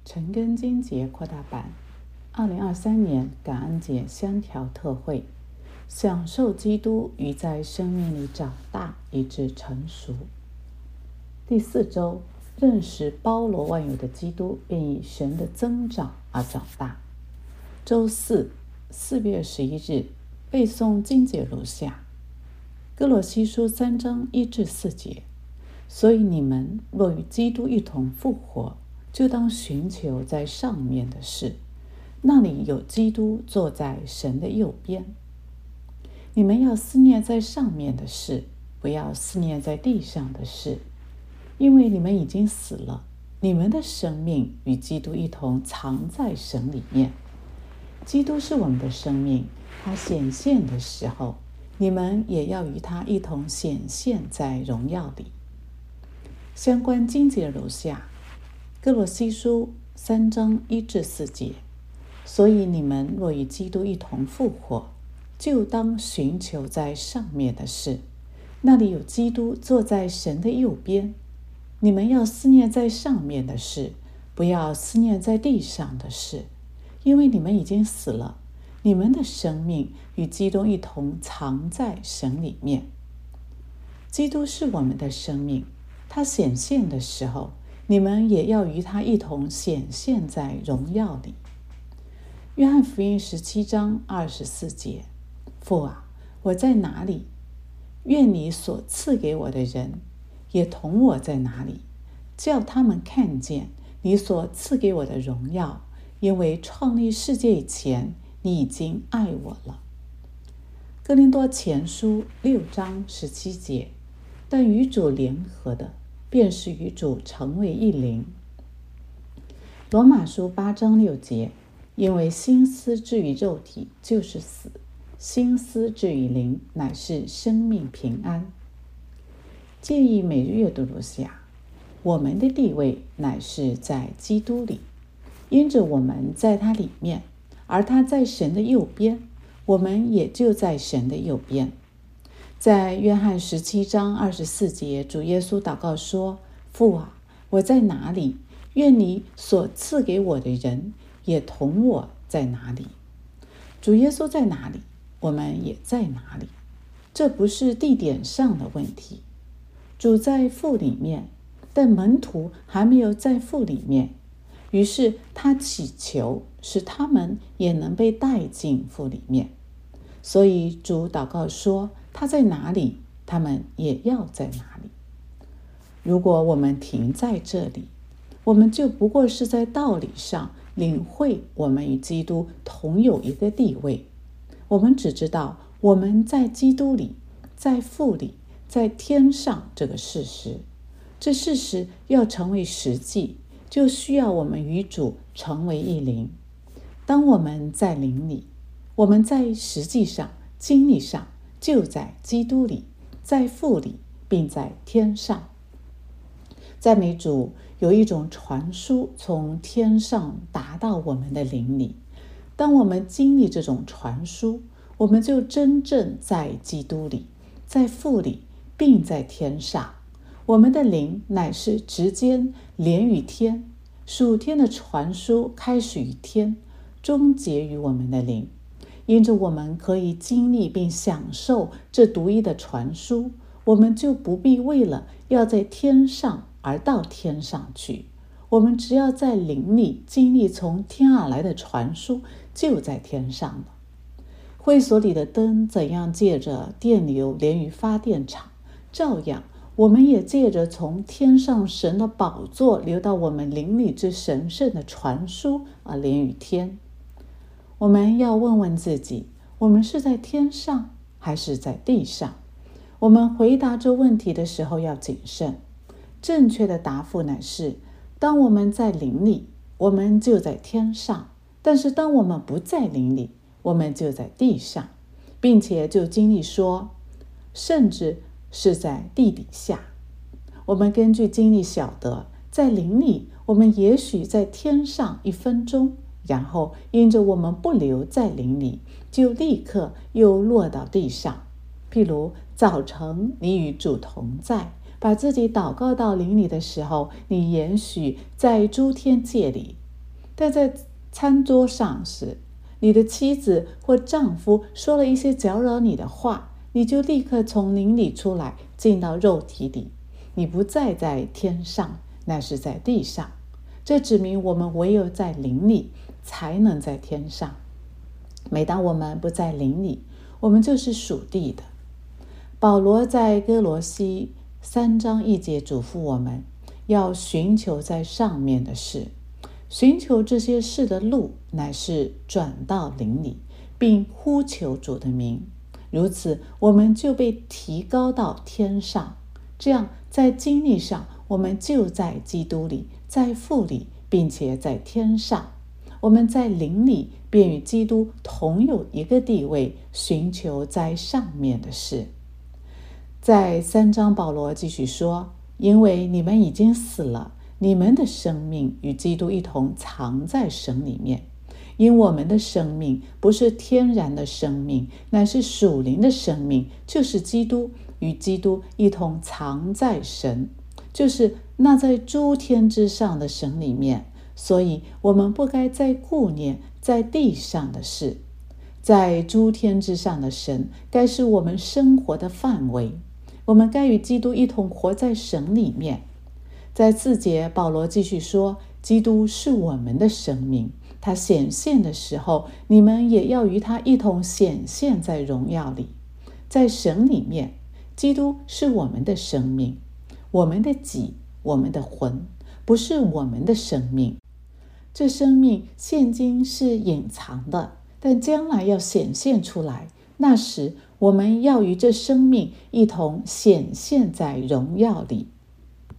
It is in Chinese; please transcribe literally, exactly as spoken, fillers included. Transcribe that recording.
陈根金节扩大版，二零二三年感恩节香调特会，享受基督与在生命里长大以致成熟。第四周，认识包罗万有的基督，便以神的增长而长大。周四，四月十一日，背诵经节如下：哥罗西书三章一至四节。所以你们若与基督一同复活，就当寻求在上面的事，那里有基督坐在神的右边。你们要思念在上面的事，不要思念在地上的事，因为你们已经死了，你们的生命与基督一同藏在神里面。基督是我们的生命，他显现的时候，你们也要与他一同显现在荣耀里。相关经节如下：哥罗西书三章一至四节。所以你们若与基督一同复活，就当寻求在上面的事，那里有基督坐在神的右边。你们要思念在上面的事，不要思念在地上的事，因为你们已经死了，你们的生命与基督一同藏在神里面。基督是我们的生命，他显现的时候，你们也要与他一同显现在荣耀里。约翰福音十七章二十四节：父啊，我在哪里？愿你所赐给我的人也同我在哪里，叫他们看见你所赐给我的荣耀，因为创立世界以前，你已经爱我了。哥林多前书六章十七节：但与主联合的，便是与主成为一灵。罗马书八章六节：因为心思至于肉体就是死，心思至于灵乃是生命平安。建议每日阅读如下：我们的地位乃是在基督里，因着我们在他里面，而他在神的右边，我们也就在神的右边。在约翰十七章二十四节，主耶稣祷告说：父啊，我在哪里？愿你所赐给我的人也同我在哪里。主耶稣在哪里，我们也在哪里。这不是地点上的问题。主在父里面，但门徒还没有在父里面，于是他祈求使他们也能被带进父里面。所以主祷告说，他在哪里，他们也要在哪里。如果我们停在这里，我们就不过是在道理上领会我们与基督同有一个地位。我们只知道我们在基督里，在父里，在天上这个事实。这事实要成为实际，就需要我们与主成为一灵。当我们在灵里，我们在实际上经历上就在基督里，在父里，并在天上。赞美主，有一种传输从天上达到我们的灵里。当我们经历这种传输，我们就真正在基督里，在父里，并在天上。我们的灵乃是直接连于天，属天的传输开始于天，终结于我们的灵。因着我们可以经历并享受这独一的传输，我们就不必为了要在天上而到天上去。我们只要在灵里经历从天而来的传输，就在天上了。会所里的灯怎样借着电流连于发电厂，照样我们也借着从天上神的宝座流到我们灵里之神圣的传输而连于天。我们要问问自己，我们是在天上还是在地上？我们回答这问题的时候要谨慎。正确的答复乃是，当我们在灵里，我们就在天上；但是当我们不在灵里，我们就在地上，并且就经历说，甚至是在地底下。我们根据经历晓得，在灵里，我们也许在天上一分钟，然后因着我们不留在灵里，就立刻又落到地上。譬如早晨你与主同在，把自己祷告到灵里的时候，你也许在诸天界里， 但在餐桌上时，你的妻子或丈夫说了一些搅扰你的话，你就立刻从灵里出来，进到肉体里。你不再在天上，乃是在地上。这指明我们唯有在灵里，才能在天上。每当我们不在灵里，我们就是属地的。保罗在哥罗西三章一节嘱咐我们，要寻求在上面的事。寻求这些事的路，乃是转到灵里，并呼求主的名。如此，我们就被提高到天上。这样，在经历上，我们就在基督里，在父里，并且在天上。我们在灵里，便与基督同有一个地位，寻求在上面的事。在三章，保罗继续说：因为你们已经死了，你们的生命与基督一同藏在神里面。因我们的生命不是天然的生命，乃是属灵的生命，就是基督，与基督一同藏在神，就是那在诸天之上的神里面。所以我们不该再顾念在地上的事。在诸天之上的神，该是我们生活的范围。我们该与基督一同活在神里面。在四节，保罗继续说，基督是我们的生命，他显现的时候，你们也要与他一同显现在荣耀里。在神里面，基督是我们的生命，我们的己，我们的魂，不是我们的生命。这生命现今是隐藏的，但将来要显现出来。那时，我们要与这生命一同显现在荣耀里。